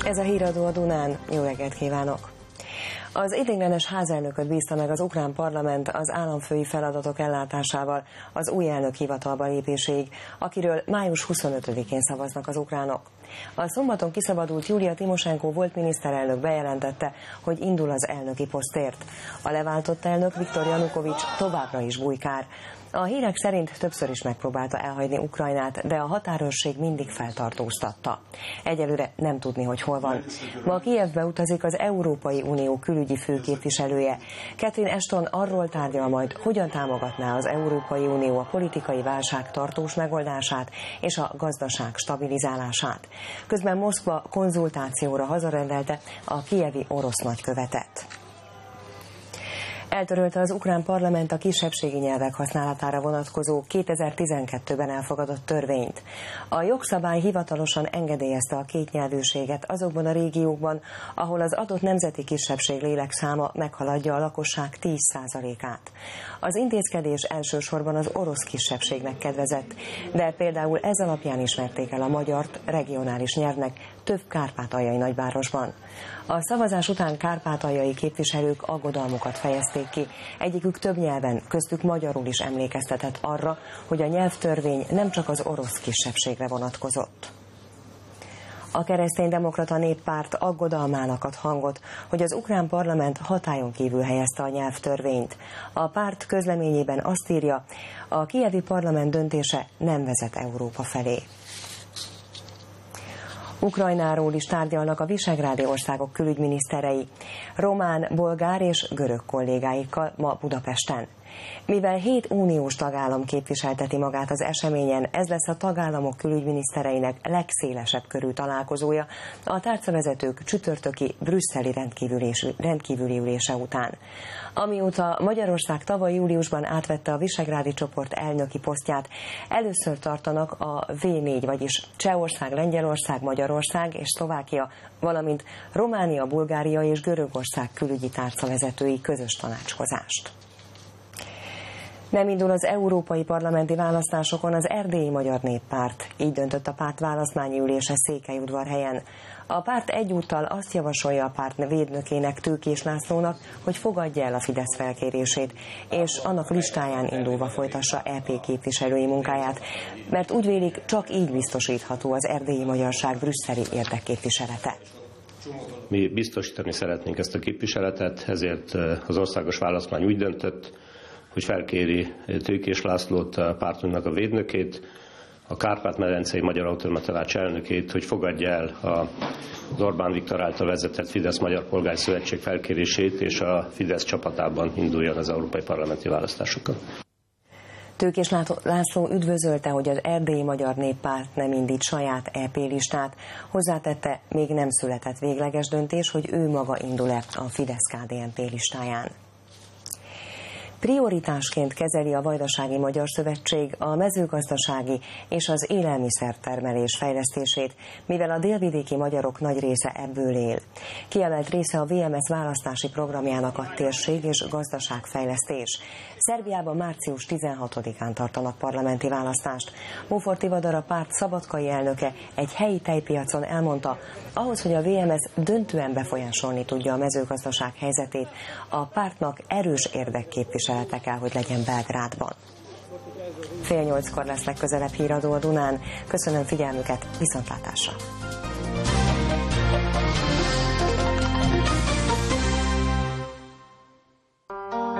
Ez a híradó a Dunán. Jó reggelt kívánok! Az ideiglenes házelnököt bízta meg az ukrán parlament az államfői feladatok ellátásával az új elnök hivatalba lépéséig, akiről május 25-én szavaznak az ukránok. A szombaton kiszabadult Julia Timosenko volt miniszterelnök bejelentette, hogy indul az elnöki posztért. A leváltott elnök Viktor Janukovics továbbra is bujkál. A hírek szerint többször is megpróbálta elhagyni Ukrajnát, de a határőrség mindig feltartóztatta. Egyelőre nem tudni, hogy hol van. Ma Kijevbe utazik az Európai Unió külügyi főképviselője. Catherine Ashton arról tárgyal majd, hogyan támogatná az Európai Unió a politikai válság tartós megoldását és a gazdaság stabilizálását. Közben Moszkva konzultációra hazarendelte a kijevi orosz nagykövetet. Eltörölte az ukrán parlament a kisebbségi nyelvek használatára vonatkozó 2012-ben elfogadott törvényt. A jogszabály hivatalosan engedélyezte a kétnyelvűséget azokban a régiókban, ahol az adott nemzeti kisebbség lélekszáma meghaladja a lakosság 10%-át. Az intézkedés elsősorban az orosz kisebbségnek kedvezett, de például ez alapján ismerték el a magyart regionális nyelvnek több kárpátaljai nagyvárosban. A szavazás után kárpátaljai képviselők aggodalmukat fejezték ki. Egyikük több nyelven, köztük magyarul is emlékeztetett arra, hogy a nyelvtörvény nem csak az orosz kisebbségre vonatkozott. A Kereszténydemokrata Néppárt aggodalmának ad hangot, hogy az ukrán parlament hatályon kívül helyezte a nyelvtörvényt. A párt közleményében azt írja, a kijevi parlament döntése nem vezet Európa felé. Ukrajnáról is tárgyalnak a visegrádi országok külügyminiszterei, román, bolgár és görög kollégáikkal ma Budapesten. Mivel 7 uniós tagállam képviselteti magát az eseményen, ez lesz a tagállamok külügyminisztereinek legszélesebb körű találkozója a tárcavezetők csütörtöki brüsszeli rendkívüli ülése után. Amióta Magyarország tavaly júliusban átvette a visegrádi csoport elnöki posztját, először tartanak a V4, vagyis Csehország, Lengyelország, Magyarország és Szlovákia, valamint Románia, Bulgária és Görögország külügyi tárcavezetői közös tanácskozást. Nem indul az európai parlamenti választásokon az Erdélyi Magyar Néppárt. Így döntött a párt választmányi ülése Székelyudvarhelyen. A párt egyúttal azt javasolja a párt védnökének, Tőkés Lászlónak, hogy fogadja el a Fidesz felkérését, és annak listáján indulva folytassa EP képviselői munkáját, mert úgy vélik, csak így biztosítható az erdélyi magyarság brüsszeli érdekképviselete. Mi biztosítani szeretnénk ezt a képviseletet, ezért az országos választmány úgy döntött, hogy felkéri Tőkés Lászlót, a pártunknak a védnökét, a Kárpát-medencei Magyar Autonómia Tanács elnökét, hogy fogadja el az Orbán Viktor által vezetett Fidesz Magyar Polgári Szövetség felkérését, és a Fidesz csapatában induljon az európai parlamenti választásokon. Tőkés László üdvözölte, hogy az Erdélyi Magyar Néppárt nem indít saját EP listát. Hozzátette, még nem született végleges döntés, hogy ő maga indul-e a Fidesz-KDNP listáján. Prioritásként kezeli a Vajdasági Magyar Szövetség a mezőgazdasági és az élelmiszertermelés fejlesztését, mivel a délvidéki magyarok nagy része ebből él. Kiemelt része a VMS választási programjának a térség és gazdaságfejlesztés. Szerbiában március 16-án tartanak parlamenti választást. Mófor Tivadar, a párt szabadkai elnöke egy helyi tejpiacon elmondta, ahhoz, hogy a VMS döntően befolyásolni tudja a mezőgazdaság helyzetét, a pártnak erős érdekképviselete kell, hogy legyen Belgrádban. 7:30 lesz legközelebb híradó a Dunán. Köszönöm figyelmüket, viszontlátásra!